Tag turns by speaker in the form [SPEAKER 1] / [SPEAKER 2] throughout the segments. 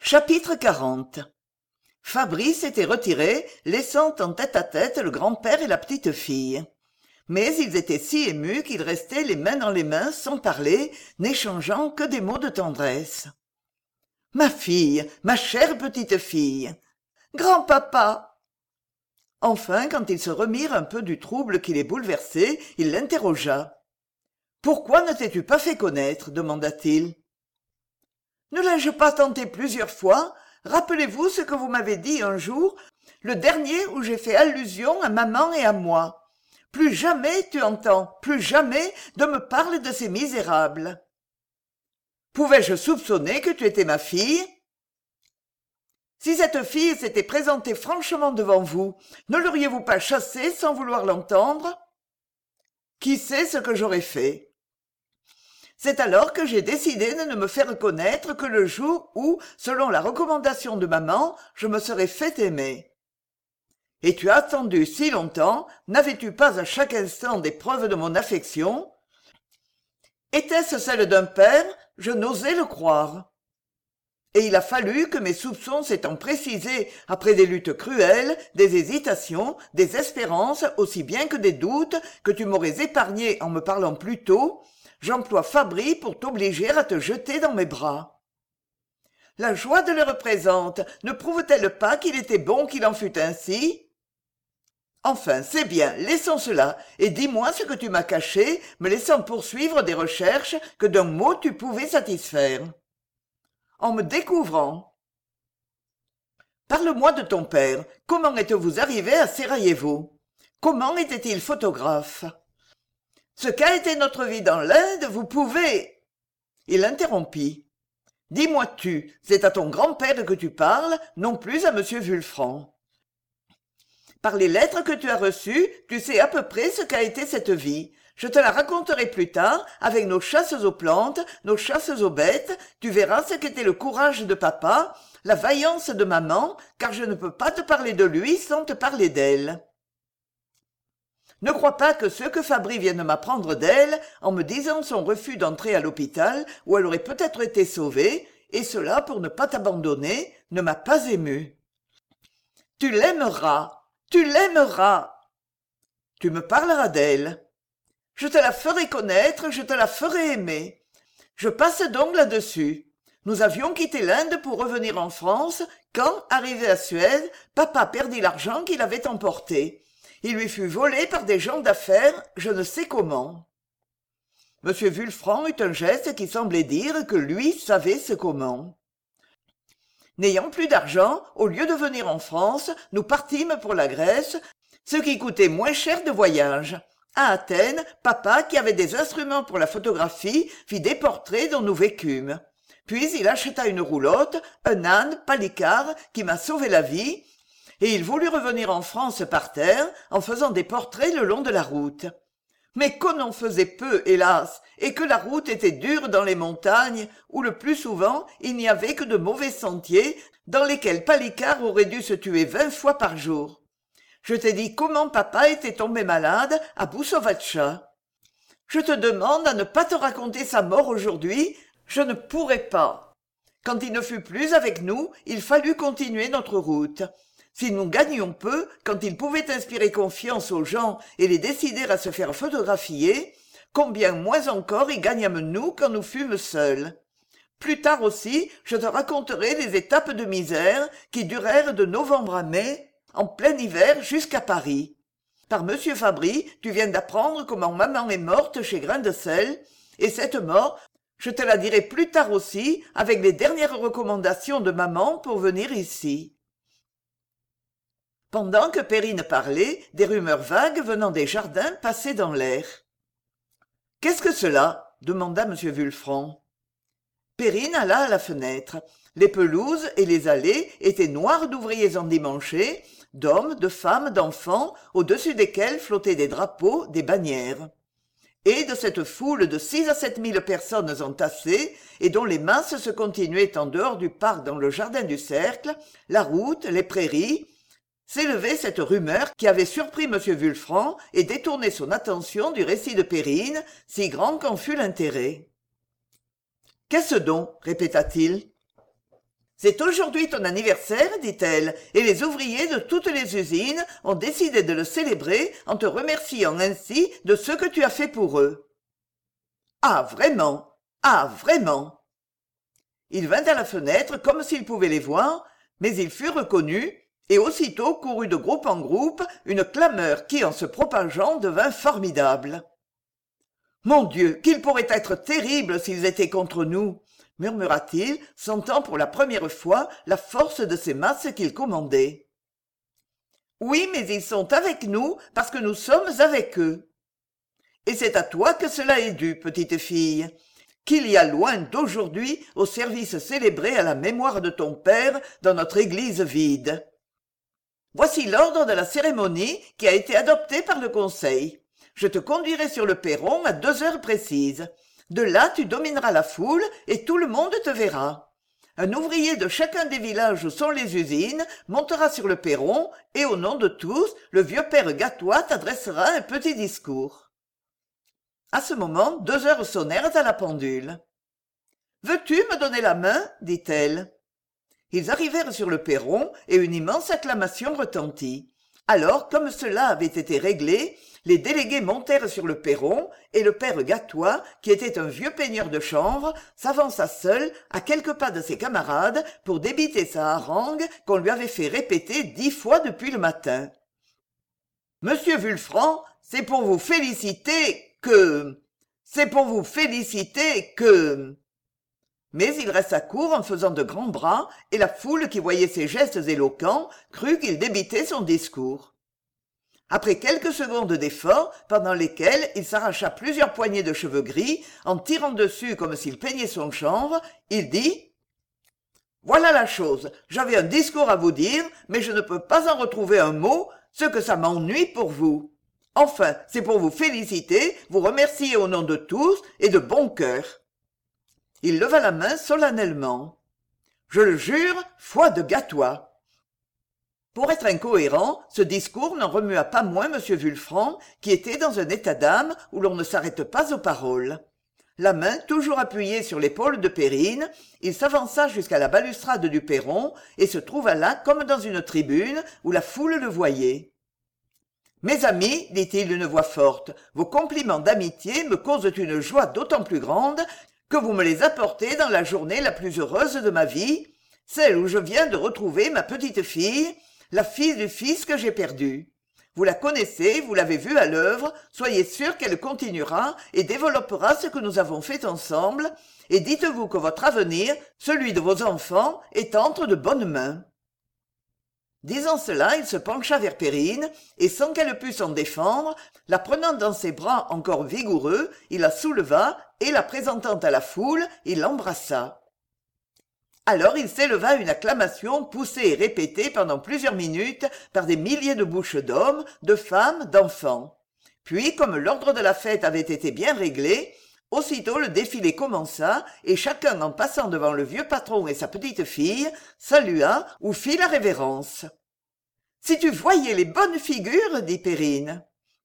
[SPEAKER 1] Chapitre 40. Fabrice s'était retiré, laissant en tête-à-tête le grand-père et la petite-fille. Mais ils étaient si émus qu'ils restaient les mains dans les mains sans parler, n'échangeant que des mots de tendresse. « Ma fille, ma chère petite-fille !»« Grand-papa !» Enfin, quand ils se remirent un peu du trouble qui les bouleversait, il l'interrogea. « Pourquoi ne t'es-tu pas fait connaître ?» demanda-t-il. « Ne l'ai-je pas tenté plusieurs fois ? Rappelez-vous ce que vous m'avez dit un jour, le dernier où j'ai fait allusion à maman et à moi. Plus jamais, tu entends, plus jamais de me parler de ces misérables. Pouvais-je soupçonner que tu étais ma fille ? Si cette fille s'était présentée franchement devant vous, ne l'auriez-vous pas chassée sans vouloir l'entendre ? Qui sait ce que j'aurais fait ? C'est alors que j'ai décidé de ne me faire connaître que le jour où, selon la recommandation de maman, je me serais fait aimer. Et tu as attendu si longtemps, n'avais-tu pas à chaque instant des preuves de mon affection ? Était-ce celle d'un père ? Je n'osais le croire. Et il a fallu que mes soupçons s'étant précisés après des luttes cruelles, des hésitations, des espérances aussi bien que des doutes que tu m'aurais épargnés en me parlant plus tôt, j'emploie Fabry pour t'obliger à te jeter dans mes bras. La joie de le représente ne prouve-t-elle pas qu'il était bon qu'il en fût ainsi ? Enfin, c'est bien, laissons cela, et dis-moi ce que tu m'as caché, me laissant poursuivre des recherches que d'un mot tu pouvais satisfaire. En me découvrant. Parle-moi de ton père. Comment êtes-vous arrivé à Sarajevo ? Comment était-il photographe ? Ce qu'a été notre vie dans l'Inde, vous pouvez... Il l'interrompit. Dis-moi tu, c'est à ton grand-père que tu parles, non plus à monsieur Vulfranc. Par les lettres que tu as reçues, tu sais à peu près ce qu'a été cette vie. Je te la raconterai plus tard, avec nos chasses aux plantes, nos chasses aux bêtes, tu verras ce qu'était le courage de papa, la vaillance de maman, car je ne peux pas te parler de lui sans te parler d'elle. Ne crois pas que ce que Fabry vient de m'apprendre d'elle, en me disant son refus d'entrer à l'hôpital, où elle aurait peut-être été sauvée, et cela pour ne pas t'abandonner, ne m'a pas ému. Tu l'aimeras, tu l'aimeras. Tu me parleras d'elle. Je te la ferai connaître, je te la ferai aimer. Je passe donc là-dessus. Nous avions quitté l'Inde pour revenir en France, quand, arrivé à Suède, papa perdit l'argent qu'il avait emporté. Il lui fut volé par des gens d'affaires, je ne sais comment. M. Vulfranc eut un geste qui semblait dire que lui savait ce comment. N'ayant plus d'argent, au lieu de venir en France, nous partîmes pour la Grèce, ce qui coûtait moins cher de voyage. À Athènes, papa, qui avait des instruments pour la photographie, fit des portraits dont nous vécûmes. Puis il acheta une roulotte, un âne, Palicard, qui m'a sauvé la vie, et il voulut revenir en France par terre, en faisant des portraits le long de la route. Mais qu'on en faisait peu, hélas, et que la route était dure dans les montagnes, où le plus souvent il n'y avait que de mauvais sentiers, dans lesquels Palicard aurait dû se tuer 20 fois par jour. Je t'ai dit comment papa était tombé malade à Boussovatcha. Je te demande à ne pas te raconter sa mort aujourd'hui, je ne pourrais pas. Quand il ne fut plus avec nous, il fallut continuer notre route. Si nous gagnions peu, quand il pouvait inspirer confiance aux gens et les décider à se faire photographier, combien moins encore y gagnâmes nous quand nous fûmes seuls. Plus tard aussi, je te raconterai les étapes de misère qui durèrent de novembre à mai, en plein hiver jusqu'à Paris. Par monsieur Fabry, tu viens d'apprendre comment maman est morte chez Grain de Sel, et cette mort, je te la dirai plus tard aussi, avec les dernières recommandations de maman pour venir ici. Pendant que Perrine parlait, des rumeurs vagues venant des jardins passaient dans l'air. « Qu'est-ce que cela ?» demanda M. Vulfranc. Perrine alla à la fenêtre. Les pelouses et les allées étaient noires d'ouvriers endimanchés, d'hommes, de femmes, d'enfants, au-dessus desquels flottaient des drapeaux, des bannières. Et de cette foule de 6 à 7 000 personnes entassées, et dont les masses se continuaient en dehors du parc dans le jardin du Cercle, la route, les prairies, s'élevait cette rumeur qui avait surpris M. Vulfranc et détourné son attention du récit de Perrine, si grand qu'en fut l'intérêt. « Qu'est-ce donc ?» répéta-t-il. C'est aujourd'hui ton anniversaire, dit-elle, et les ouvriers de toutes les usines ont décidé de le célébrer en te remerciant ainsi de ce que tu as fait pour eux. Ah, vraiment? Ah, vraiment? Il vint à la fenêtre comme s'il pouvait les voir, mais il fut reconnu, et aussitôt courut de groupe en groupe une clameur qui, en se propageant, devint formidable. Mon Dieu, qu'ils pourraient être terribles s'ils étaient contre nous, murmura-t-il, sentant pour la première fois la force de ces masses qu'il commandait. Oui, mais ils sont avec nous parce que nous sommes avec eux. Et c'est à toi que cela est dû, petite fille, qu'il y a loin d'aujourd'hui au service célébré à la mémoire de ton père dans notre église vide. Voici l'ordre de la cérémonie qui a été adopté par le conseil. Je te conduirai sur le perron à 2 heures précises. De là, tu domineras la foule et tout le monde te verra. Un ouvrier de chacun des villages où sont les usines montera sur le perron et au nom de tous, le vieux père Gatois t'adressera un petit discours. À ce moment, 2 heures sonnèrent à la pendule. « Veux-tu me donner la main ?» dit-elle. Ils arrivèrent sur le perron et une immense acclamation retentit. Alors, comme cela avait été réglé, les délégués montèrent sur le perron et le père Gatois, qui était un vieux peigneur de chanvre, s'avança seul à quelques pas de ses camarades pour débiter sa harangue qu'on lui avait fait répéter 10 fois depuis le matin. « Monsieur Vulfranc, c'est pour vous féliciter que... Mais il resta court en faisant de grands bras, et la foule qui voyait ses gestes éloquents crut qu'il débitait son discours. Après quelques secondes d'effort, pendant lesquelles il s'arracha plusieurs poignées de cheveux gris, en tirant dessus comme s'il peignait son chanvre, il dit « Voilà la chose, j'avais un discours à vous dire, mais je ne peux pas en retrouver un mot, ce que ça m'ennuie pour vous. Enfin, c'est pour vous féliciter, vous remercier au nom de tous et de bon cœur. » Il leva la main solennellement. « Je le jure, foi de Gatois !» Pour être incohérent, ce discours n'en remua pas moins M. Vulfranc, qui était dans un état d'âme où l'on ne s'arrête pas aux paroles. La main toujours appuyée sur l'épaule de Perrine, il s'avança jusqu'à la balustrade du perron et se trouva là comme dans une tribune où la foule le voyait. « Mes amis, dit-il d'une voix forte, vos compliments d'amitié me causent une joie d'autant plus grande que vous me les apportez dans la journée la plus heureuse de ma vie, celle où je viens de retrouver ma petite fille, la fille du fils que j'ai perdu. Vous la connaissez, vous l'avez vue à l'œuvre, soyez sûr qu'elle continuera et développera ce que nous avons fait ensemble, et dites-vous que votre avenir, celui de vos enfants, est entre de bonnes mains. » Disant cela, il se pencha vers Perrine, et sans qu'elle pût s'en défendre, la prenant dans ses bras encore vigoureux, il la souleva, et la présentant à la foule, il l'embrassa. Alors il s'éleva une acclamation poussée et répétée pendant plusieurs minutes par des milliers de bouches d'hommes, de femmes, d'enfants. Puis, comme l'ordre de la fête avait été bien réglé, aussitôt le défilé commença, et chacun, en passant devant le vieux patron et sa petite-fille, salua ou fit la révérence. « Si tu voyais les bonnes figures, dit Perrine. »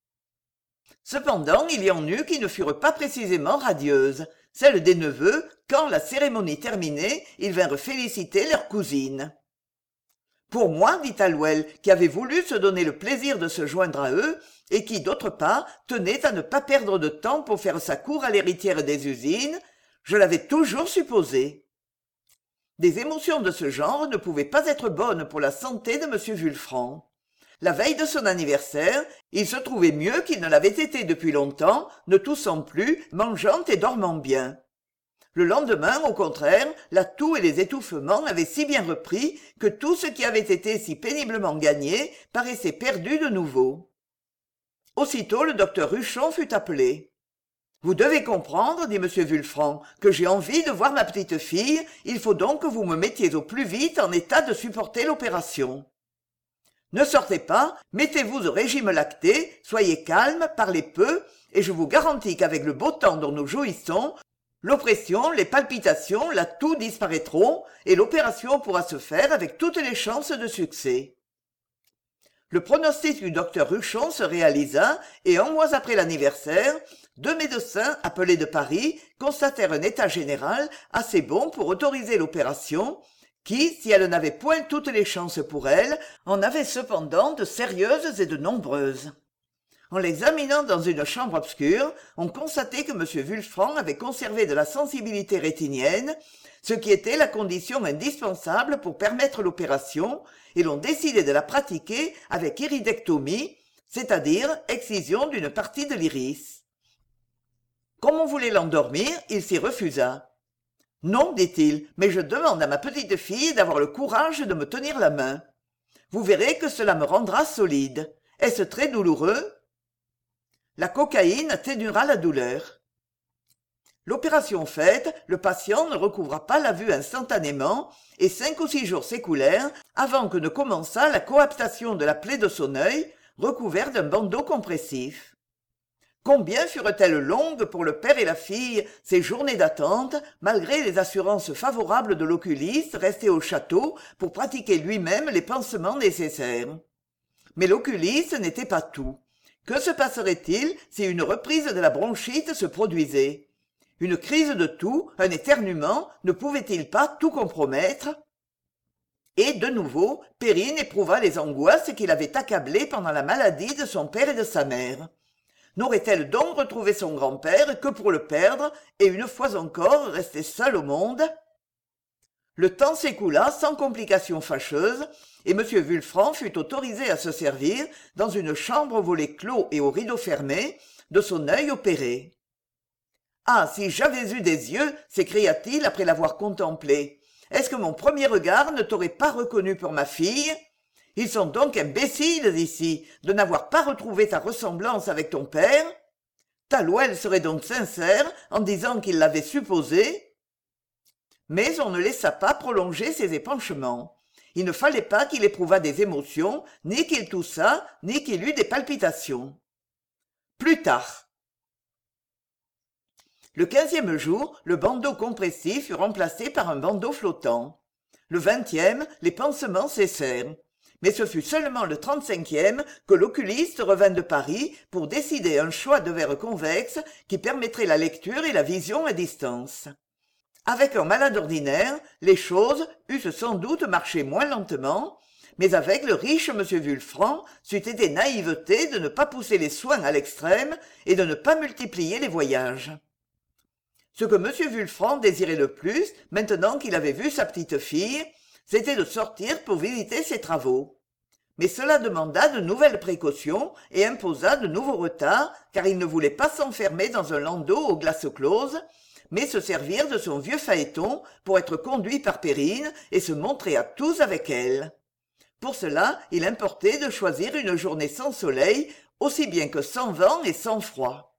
[SPEAKER 1] Cependant, il y en eut qui ne furent pas précisément radieuses, celles des neveux, quand, la cérémonie terminée, ils vinrent féliciter leur cousine. « Pour moi, dit Hallwell, qui avait voulu se donner le plaisir de se joindre à eux, et qui, d'autre part, tenait à ne pas perdre de temps pour faire sa cour à l'héritière des usines, je l'avais toujours supposé. » Des émotions de ce genre ne pouvaient pas être bonnes pour la santé de M. Vulfranc. La veille de son anniversaire, il se trouvait mieux qu'il ne l'avait été depuis longtemps, ne toussant plus, mangeant et dormant bien. Le lendemain, au contraire, la toux et les étouffements avaient si bien repris que tout ce qui avait été si péniblement gagné paraissait perdu de nouveau. Aussitôt, le docteur Ruchon fut appelé. « Vous devez comprendre, dit M. Vulfranc, que j'ai envie de voir ma petite fille, il faut donc que vous me mettiez au plus vite en état de supporter l'opération. Ne sortez pas, mettez-vous au régime lacté, soyez calme, parlez peu, et je vous garantis qu'avec le beau temps dont nous jouissons, l'oppression, les palpitations, la toux disparaîtront, et l'opération pourra se faire avec toutes les chances de succès. » Le pronostic du docteur Ruchon se réalisa, et 1 mois après l'anniversaire, 2 médecins appelés de Paris constatèrent un état général assez bon pour autoriser l'opération, qui, si elle n'avait point toutes les chances pour elle, en avait cependant de sérieuses et de nombreuses. En l'examinant dans une chambre obscure, on constatait que M. Vulfranc avait conservé de la sensibilité rétinienne, ce qui était la condition indispensable pour permettre l'opération, et l'on décidait de la pratiquer avec iridectomie, c'est-à-dire excision d'une partie de l'iris. Comme on voulait l'endormir, il s'y refusa. « Non, dit-il, mais je demande à ma petite fille d'avoir le courage de me tenir la main. Vous verrez que cela me rendra solide. Est-ce très douloureux ?» La cocaïne atténuera la douleur. L'opération faite, le patient ne recouvra pas la vue instantanément, et 5 ou 6 jours s'écoulèrent avant que ne commençât la coaptation de la plaie de son œil, recouvert d'un bandeau compressif. Combien furent-elles longues pour le père et la fille, ces journées d'attente, malgré les assurances favorables de l'oculiste resté au château pour pratiquer lui-même les pansements nécessaires. Mais l'oculiste n'était pas tout. Que se passerait-il si une reprise de la bronchite se produisait? Une crise de toux, un éternuement, ne pouvait-il pas tout compromettre? Et, de nouveau, Perrine éprouva les angoisses qui l'avaient accablée pendant la maladie de son père et de sa mère. N'aurait-elle donc retrouvé son grand-père que pour le perdre et une fois encore rester seule au monde? Le temps s'écoula sans complications fâcheuses, et M. Vulfranc fut autorisé à se servir, dans une chambre aux volets clos et aux rideaux fermés, de son œil opéré. « Ah, si j'avais eu des yeux !» s'écria-t-il après l'avoir contemplé. « Est-ce que mon premier regard ne t'aurait pas reconnu pour ma fille ? Ils sont donc imbéciles ici, de n'avoir pas retrouvé ta ressemblance avec ton père. Talouel serait donc sincère en disant qu'il l'avait supposé. » Mais on ne laissa pas prolonger ses épanchements. Il ne fallait pas qu'il éprouvât des émotions, ni qu'il toussât, ni qu'il eût des palpitations. Plus tard. Le 15e jour, le bandeau compressif fut remplacé par un bandeau flottant. Le 20e, les pansements cessèrent. Mais ce fut seulement le 35e que l'oculiste revint de Paris pour décider un choix de verre convexe qui permettrait la lecture et la vision à distance. Avec un malade ordinaire, les choses eussent sans doute marché moins lentement, mais avec le riche M. Vulfranc, c'eût été naïveté de ne pas pousser les soins à l'extrême et de ne pas multiplier les voyages. Ce que M. Vulfranc désirait le plus, maintenant qu'il avait vu sa petite-fille, c'était de sortir pour visiter ses travaux. Mais cela demanda de nouvelles précautions et imposa de nouveaux retards, car il ne voulait pas s'enfermer dans un landau aux glaces closes, mais se servir de son vieux phaéton pour être conduit par Perrine et se montrer à tous avec elle. Pour cela, il importait de choisir une journée sans soleil, aussi bien que sans vent et sans froid.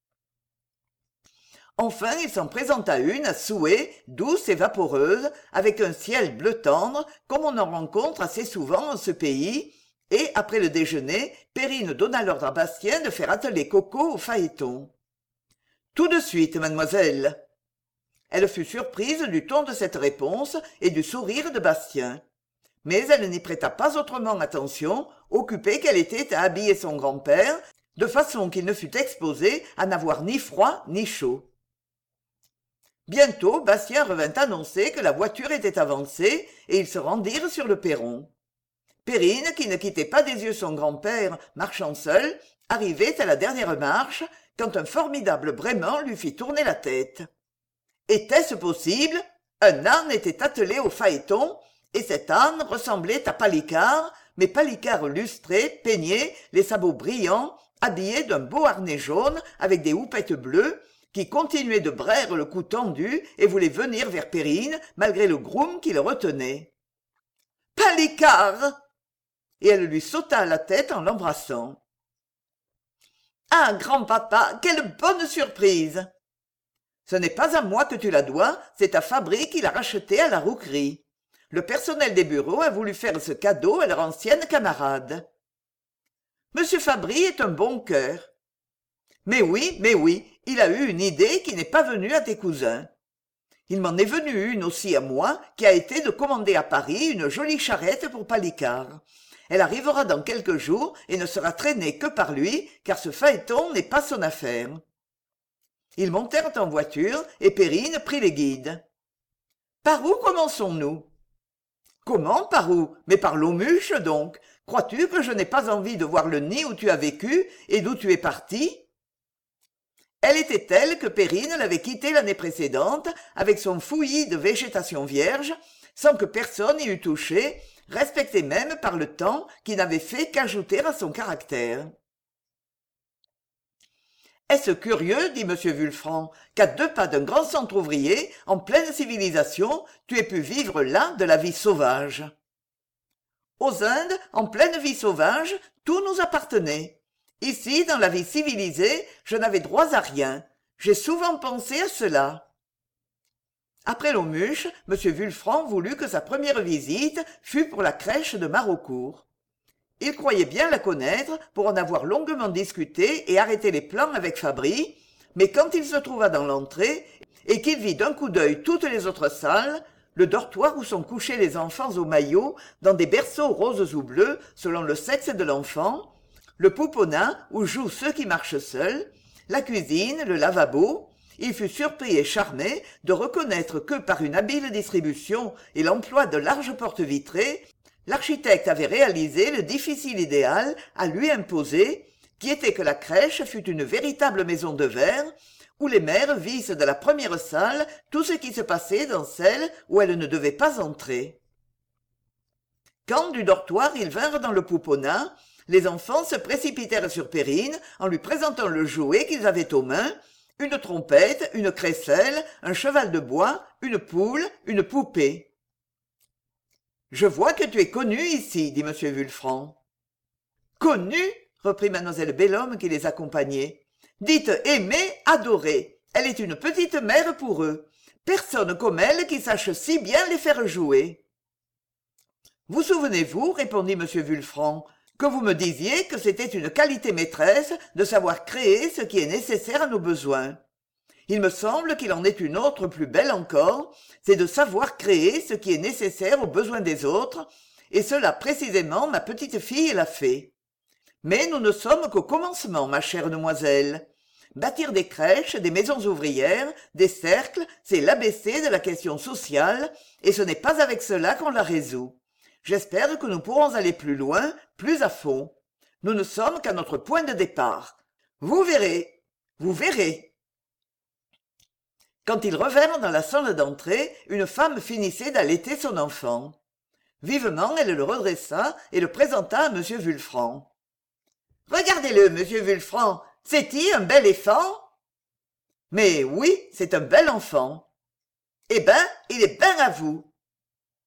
[SPEAKER 1] Enfin, il s'en présenta une à souhait, douce et vaporeuse, avec un ciel bleu tendre, comme on en rencontre assez souvent en ce pays, et, après le déjeuner, Perrine donna l'ordre à Bastien de faire atteler Coco au phaéton. « Tout de suite, mademoiselle !» Elle fut surprise du ton de cette réponse et du sourire de Bastien. Mais elle n'y prêta pas autrement attention, occupée qu'elle était à habiller son grand-père, de façon qu'il ne fût exposé à n'avoir ni froid ni chaud. Bientôt, Bastien revint annoncer que la voiture était avancée et ils se rendirent sur le perron. Perrine, qui ne quittait pas des yeux son grand-père, marchant seul, arrivait à la dernière marche, quand un formidable braiement lui fit tourner la tête. Était-ce possible? Un âne était attelé au phaéton, et cet âne ressemblait à Palicard, mais Palicard lustré, peigné, les sabots brillants, habillé d'un beau harnais jaune avec des houpettes bleues, qui continuait de braire le cou tendu et voulait venir vers Perrine, malgré le groom qui le retenait. « Palicard !» Et elle lui sauta à la tête en l'embrassant. « Ah, grand-papa, quelle bonne surprise !»« Ce n'est pas à moi que tu la dois, c'est à Fabry qui l'a rachetée à la Rouquerie. Le personnel des bureaux a voulu faire ce cadeau à leur ancienne camarade. »« Monsieur Fabry est un bon cœur. »« Mais oui, il a eu une idée qui n'est pas venue à tes cousins. Il m'en est venu une aussi à moi, qui a été de commander à Paris une jolie charrette pour Palicard. Elle arrivera dans quelques jours et ne sera traînée que par lui, car ce phaéton n'est pas son affaire. » Ils montèrent en voiture et Perrine prit les guides. « Par où commençons-nous » Comment, par où? Mais par l'Aumuche, donc. Crois-tu que je n'ai pas envie de voir le nid où tu as vécu et d'où tu es parti? Elle était telle que Perrine l'avait quittée l'année précédente avec son fouillis de végétation vierge, sans que personne y eût touché, respecté même par le temps qui n'avait fait qu'ajouter à son caractère. Est-ce curieux, dit M. Vulfranc, qu'à 2 pas d'un grand centre ouvrier, en pleine civilisation, tu aies pu vivre là de la vie sauvage? Aux Indes, en pleine vie sauvage, tout nous appartenait. Ici, dans la vie civilisée, je n'avais droit à rien. J'ai souvent pensé à cela. Après l'Aumuche, M. Vulfranc voulut que sa première visite fût pour la crèche de Maraucourt. Il croyait bien la connaître pour en avoir longuement discuté et arrêté les plans avec Fabry, mais quand il se trouva dans l'entrée et qu'il vit d'un coup d'œil toutes les autres salles, le dortoir où sont couchés les enfants au maillot dans des berceaux roses ou bleus selon le sexe de l'enfant, le pouponat où jouent ceux qui marchent seuls, la cuisine, le lavabo, il fut surpris et charmé de reconnaître que par une habile distribution et l'emploi de larges portes vitrées, l'architecte avait réalisé le difficile idéal à lui imposer, qui était que la crèche fût une véritable maison de verre, où les mères vissent de la première salle tout ce qui se passait dans celle où elles ne devaient pas entrer. Quand du dortoir ils vinrent dans le pouponat, les enfants se précipitèrent sur Perrine en lui présentant le jouet qu'ils avaient aux mains, une trompette, une crécelle, un cheval de bois, une poule, une poupée. « Je vois que tu es connu ici, dit M. Vulfranc. « Connu ?» reprit mademoiselle Bellhomme qui les accompagnait. « Dites aimée, adorée. Elle est une petite mère pour eux. Personne comme elle qui sache si bien les faire jouer. »« Vous souvenez-vous, répondit M. Vulfranc, que vous me disiez que c'était une qualité maîtresse de savoir créer ce qui est nécessaire à nos besoins. Il me semble qu'il en est une autre plus belle encore, c'est de savoir créer ce qui est nécessaire aux besoins des autres, et cela précisément ma petite fille l'a fait. Mais nous ne sommes qu'au commencement, ma chère demoiselle. Bâtir des crèches, des maisons ouvrières, des cercles, c'est l'ABC de la question sociale, et ce n'est pas avec cela qu'on la résout. J'espère que nous pourrons aller plus loin, plus à fond. Nous ne sommes qu'à notre point de départ. Vous verrez, vous verrez. » Quand ils revinrent dans la salle d'entrée, une femme finissait d'allaiter son enfant. Vivement, elle le redressa et le présenta à M. Vulfranc. « Regardez-le, monsieur Vulfranc, c'est-il un bel éléphant ?»« Mais oui, c'est un bel enfant. »« Eh ben, il est ben à vous. »« Vraiment ?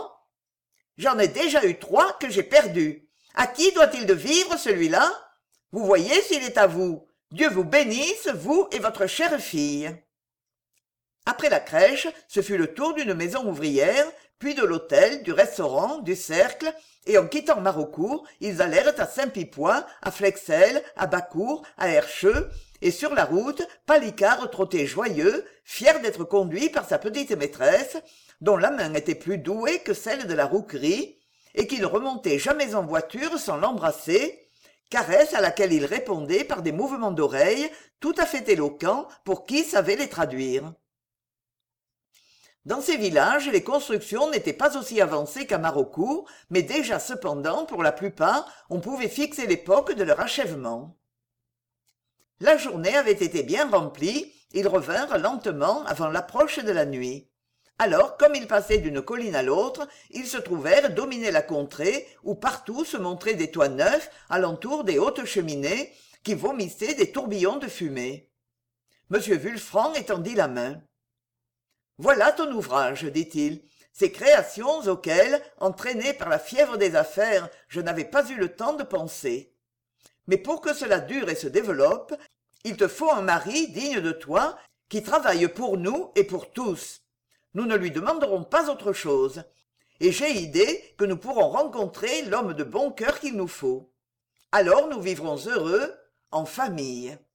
[SPEAKER 1] J'en ai déjà eu 3 que j'ai perdus. À qui doit-il de vivre, celui-là ? Vous voyez s'il est à vous. Dieu vous bénisse, vous et votre chère fille. » Après la crèche, ce fut le tour d'une maison ouvrière, puis de l'hôtel, du restaurant, du cercle, et en quittant Maraucourt, ils allèrent à Saint-Pipois, à Flexel, à Bacourt, à Herscheux, et sur la route, Palicard trottait joyeux, fier d'être conduit par sa petite maîtresse, dont la main était plus douée que celle de la rouquerie, et qui ne remontait jamais en voiture sans l'embrasser, caresse à laquelle il répondait par des mouvements d'oreilles tout à fait éloquents pour qui savait les traduire. Dans ces villages, les constructions n'étaient pas aussi avancées qu'à Maraucourt, mais déjà cependant, pour la plupart, on pouvait fixer l'époque de leur achèvement. La journée avait été bien remplie, ils revinrent lentement avant l'approche de la nuit. Alors, comme ils passaient d'une colline à l'autre, ils se trouvèrent dominer la contrée où partout se montraient des toits neufs alentour des hautes cheminées qui vomissaient des tourbillons de fumée. M. Vulfranc étendit la main. « Voilà ton ouvrage, dit-il, ces créations auxquelles, entraîné par la fièvre des affaires, je n'avais pas eu le temps de penser. Mais pour que cela dure et se développe, il te faut un mari digne de toi, qui travaille pour nous et pour tous. Nous ne lui demanderons pas autre chose. Et j'ai idée que nous pourrons rencontrer l'homme de bon cœur qu'il nous faut. Alors nous vivrons heureux, en famille.